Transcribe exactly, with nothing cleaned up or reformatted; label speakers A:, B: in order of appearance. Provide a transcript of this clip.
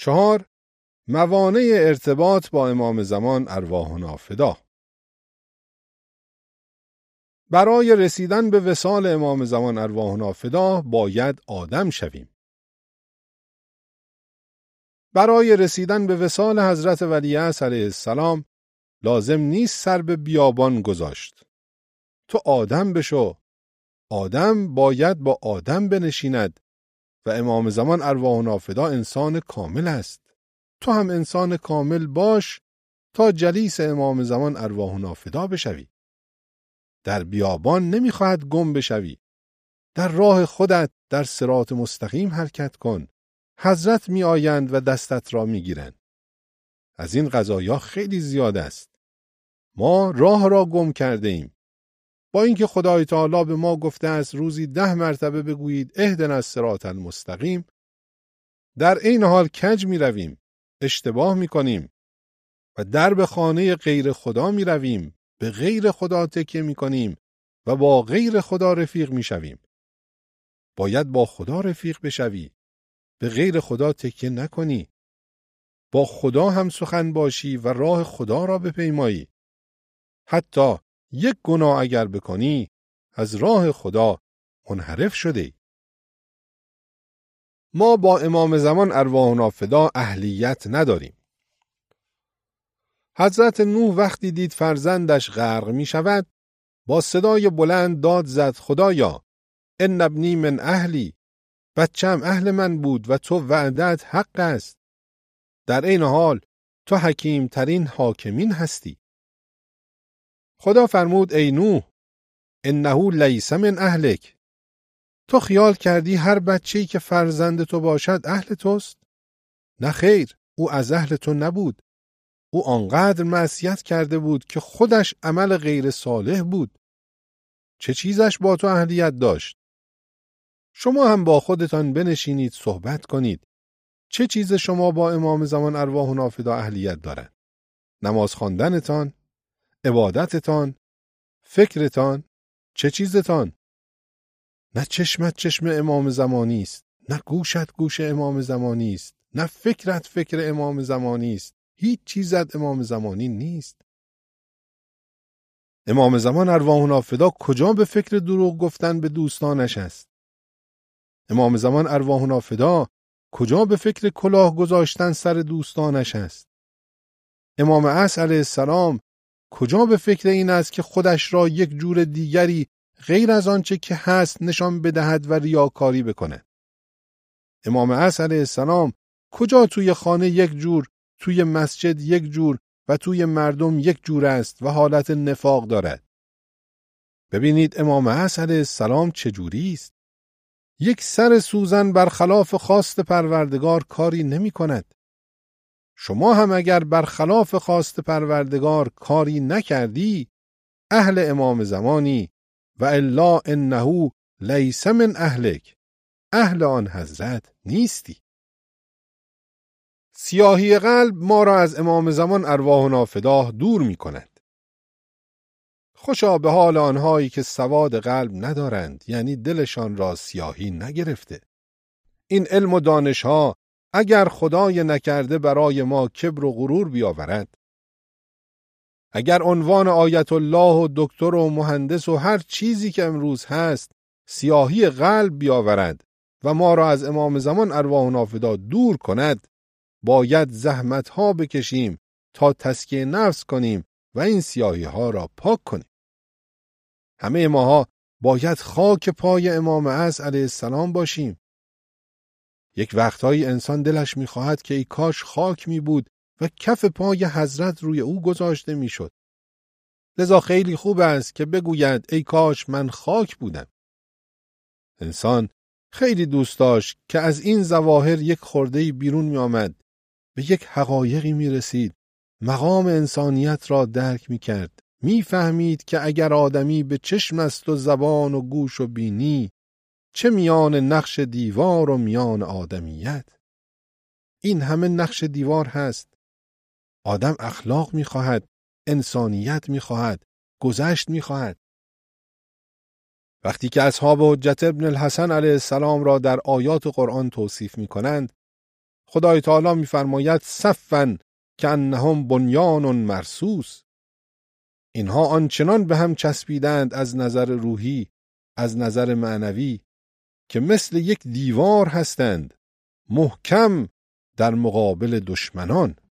A: چهار، موانع ارتباط با امام زمان ارواحنا فدا. برای رسیدن به وصال امام زمان ارواحنا فدا باید آدم شویم. برای رسیدن به وصال حضرت ولیعصر علیه السلام لازم نیست سر به بیابان گذاشت. تو آدم بشو. آدم باید با آدم بنشیند و امام زمان ارواحنا فدا انسان کامل است. تو هم انسان کامل باش تا جلیس امام زمان ارواحنا فدا بشوی. در بیابان نمیخواهد گم بشوی. در راه خودت در صراط مستقیم حرکت کن. حضرت می آیند و دستت را می گیرند. از این قضایا خیلی زیاد است. ما راه را گم کرده ایم. با اینکه خدای تعالی به ما گفته است روزی ده مرتبه بگویید اهدنا الصراط المستقیم، در این حال کج می رویم، اشتباه می کنیم و در به خانه غیر خدا می رویم، به غیر خدا تکیه می کنیم و با غیر خدا رفیق می شویم. باید با خدا رفیق بشوی، به غیر خدا تکیه نکنی، با خدا هم سخن باشی و راه خدا را بپیمایی. حتی یک گناه اگر بکنی از راه خدا منحرف شده. ما با امام زمان ارواحنا فدا اهلیت نداریم. حضرت نوح وقتی دید فرزندش غرق می شود با صدای بلند داد زد خدایا ان ابنی من اهلی، بچم اهل من بود و تو وعدت حق است. در این حال تو حکیم ترین حاکمین هستی. خدا فرمود ای نوح انه لیس من اهلک. تو خیال کردی هر بچه‌ای که فرزند تو باشد اهل توست؟ نه خیر، او از اهل تو نبود. او آنقدر معصیت کرده بود که خودش عمل غیر صالح بود. چه چیزش با تو اهلیت داشت؟ شما هم با خودتان بنشینید صحبت کنید. چه چیز شما با امام زمان ارواحنا فدا اهلیت دارد؟ نماز خواندنتان، عبادتتان، فکرتان، چه چیزتان؟ نه چشمت چشم امام زمانی است، نه گوشت گوش امام زمانی است، نه فکرت فکر امام زمانی است. هیچ چیزت امام زمانی نیست. امام زمان ارواحنا فدا کجا به فکر دروغ گفتن به دوستانش است؟ امام زمان ارواحنا فدا کجا به فکر کلاه گذاشتن سر دوستانش است؟ امام عصر علیه السلام کجا به فکر این است که خودش را یک جور دیگری غیر از آنچه که هست نشان بدهد و ریاکاری بکند؟ امام عصر علیه السلام کجا توی خانه یک جور، توی مسجد یک جور و توی مردم یک جور است و حالت نفاق دارد؟ ببینید امام عصر علیه السلام چجوری است. یک سر سوزن برخلاف خواست پروردگار کاری نمی کند. شما هم اگر برخلاف خواست پروردگار کاری نکردی اهل امام زمانی و الا انه لیس من اهلک، اهل آن حضرت نیستی. سیاهی قلب ما را از امام زمان ارواحنا فدا دور می کند. خوشا به حال آنهایی که سواد قلب ندارند، یعنی دلشان را سیاهی نگرفته. این علم و دانشها اگر خدای نکرده برای ما کبر و غرور بیاورد، اگر عنوان آیت الله و دکتر و مهندس و هر چیزی که امروز هست سیاهی قلب بیاورد و ما را از امام زمان ارواحنا فدا دور کند، باید زحمت ها بکشیم تا تزکیه نفس کنیم و این سیاهی ها را پاک کنیم. همه ماها باید خاک پای امام عصر علیه السلام باشیم. یک وقتایی انسان دلش می‌خواهد که ای کاش خاک می بود و کف پای حضرت روی او گذاشته می‌شد. لذا خیلی خوب است که بگوید ای کاش من خاک بودم. انسان خیلی دوست داشت که از این ظواهر یک خرده‌ای بیرون می آمد، به یک حقایقی می رسید، مقام انسانیت را درک می کرد، می فهمید که اگر آدمی به چشم است و زبان و گوش و بینی، چه میان نقش دیوار و میان آدمیت. این همه نقش دیوار هست. آدم اخلاق می خواهد، انسانیت می خواهد، گذشت می خواهد. وقتی که اصحاب حجت ابن الحسن علیه السلام را در آیات قرآن توصیف می کنند، خدای تعالی می‌فرماید صفاً کأنهم بنیان مرصوص. اینها آنچنان به هم چسبیدند از نظر روحی، از نظر معنوی، که مثل یک دیوار هستند، محکم در مقابل دشمنان.